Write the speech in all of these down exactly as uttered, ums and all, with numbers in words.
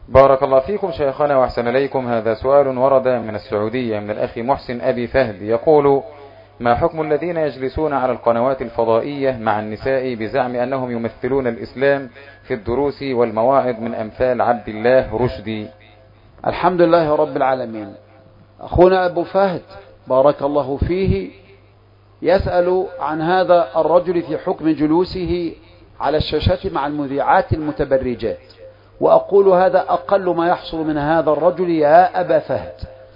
بارك الله فيكم شيخنا وأحسن إليكم. هذا سؤال ورد من السعودية من الأخ محسن أبي فهد، يقول: ما حكم الذين يجلسون على القنوات الفضائية مع النساء بزعم أنهم يمثلون الإسلام في الدروس والمواعظ من أمثال عبد الله رشدي؟ الحمد لله رب العالمين. أخونا أبو فهد بارك الله فيه يسأل عن هذا الرجل في حكم جلوسه على الشاشات مع المذيعات المتبرجات، وأقول هذا أقل ما يحصل من هذا الرجل يا أبا فهد،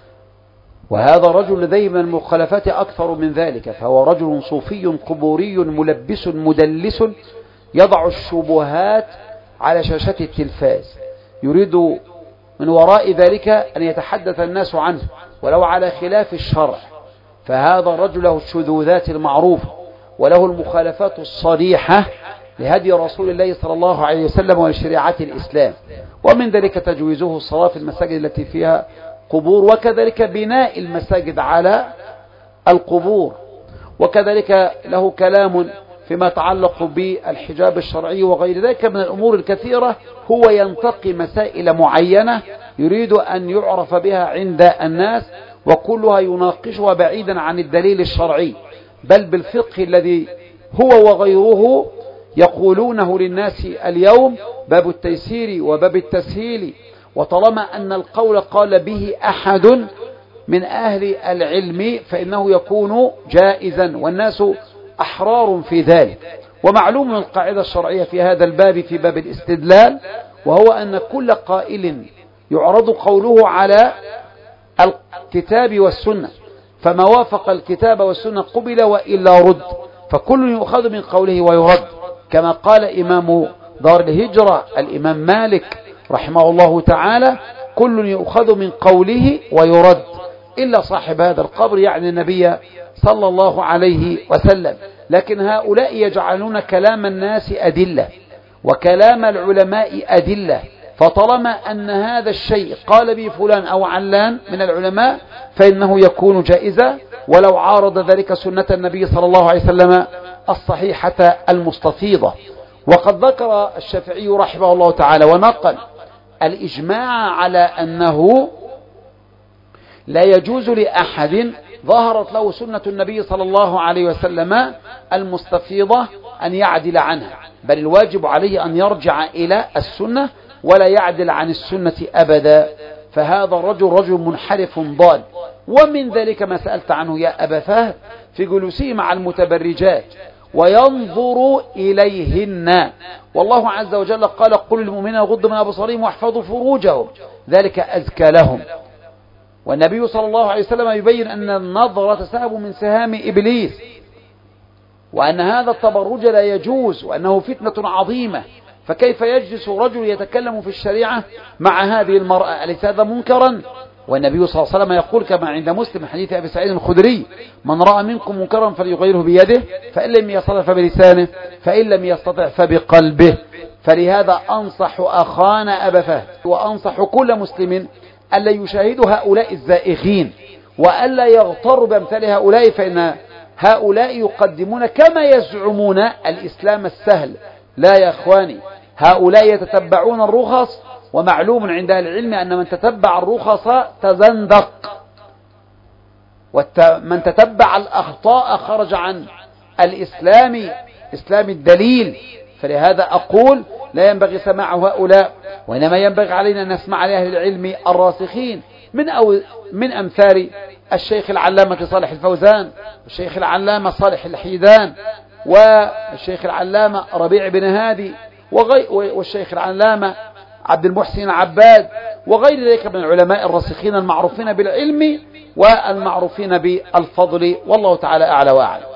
وهذا الرجل لديه من المخالفات أكثر من ذلك، فهو رجل صوفي قبوري ملبس مدلس يضع الشبهات على شاشة التلفاز، يريد من وراء ذلك أن يتحدث الناس عنه ولو على خلاف الشرع. فهذا الرجل له الشذوذات المعروفة وله المخالفات الصريحة لهدي رسول الله صلى الله عليه وسلم ولشريعة الإسلام، ومن ذلك تجويزه الصلاة في المساجد التي فيها قبور، وكذلك بناء المساجد على القبور، وكذلك له كلام فيما يتعلق بالحجاب الشرعي وغير ذلك من الأمور الكثيرة. هو ينتقي مسائل معينة يريد أن يعرف بها عند الناس، وكلها يناقشها بعيدا عن الدليل الشرعي، بل بالفقه الذي هو وغيره يقولونه للناس اليوم، باب التيسير وباب التسهيل، وطالما أن القول قال به أحد من أهل العلم فإنه يكون جائزا، والناس أحرار في ذلك. ومعلوم القاعدة الشرعية في هذا الباب في باب الاستدلال، وهو أن كل قائل يعرض قوله على الكتاب والسنة، فما وافق الكتاب والسنة قبل وإلا رد، فكل يؤخذ من قوله ويرد، كما قال إمام دار الهجرة الإمام مالك رحمه الله تعالى: كل يؤخذ من قوله ويرد إلا صاحب هذا القبر، يعني النبي صلى الله عليه وسلم. لكن هؤلاء يجعلون كلام الناس أدلة وكلام العلماء أدلة، فطالما أن هذا الشيء قال به فلان أو علان من العلماء فإنه يكون جائزا، ولو عارض ذلك سنة النبي صلى الله عليه وسلم الصحيحة المستفيضة. وقد ذكر الشافعي رحمه الله تعالى ونقل الإجماع على أنه لا يجوز لأحد ظهرت له سنة النبي صلى الله عليه وسلم المستفيضة أن يعدل عنها، بل الواجب عليه أن يرجع إلى السنة ولا يعدل عن السنة أبدا. فهذا الرجل رجل منحرف ضال. ومن ذلك ما سألت عنه يا أبا فهد في جلوسه مع المتبرجات وينظر إليهن، والله عز وجل قال: قل للمؤمنين يغضوا من أبصارهم واحفظوا فروجهم ذلك أزكى لهم. والنبي صلى الله عليه وسلم يبين أن النظرة سهم من سهام إبليس، وأن هذا التبرج لا يجوز، وأنه فتنة عظيمة. فكيف يجلس رجل يتكلم في الشريعة مع هذه المرأة؟ أليس هذا منكرا؟ والنبي صلى الله عليه وسلم يقول كما عند مسلم حديث أبي سعيد الخدري: من رأى منكم منكرا فليغيره بيده، فإن لم يستطع فبلسانه، فإن لم يستطع فبقلبه. فلهذا أنصح أخانا أبا فهد وأنصح كل مسلم ألا يشاهد هؤلاء الزائغين، وألا يغتر بأمثال هؤلاء، فإن هؤلاء يقدمون كما يزعمون الإسلام السهل. لا يا أخواني، هؤلاء يتتبعون الرخص، ومعلوم عند أهل العلم أن من تتبع الرخص تزندق، ومن تتبع الأخطاء خرج عن الإسلام، إسلام الدليل. فلهذا أقول لا ينبغي سماع هؤلاء، وإنما ينبغي علينا أن نسمع لأهل العلم الراسخين من أو من أمثال الشيخ العلامة صالح الفوزان، والشيخ العلامة صالح الحيدان، والشيخ العلامة ربيع بن هادي، والشيخ العلامة عبد المحسن العباد، وغير ذلك من العلماء الراسخين المعروفين بالعلم والمعروفين بالفضل، والله تعالى أعلى وأعلم.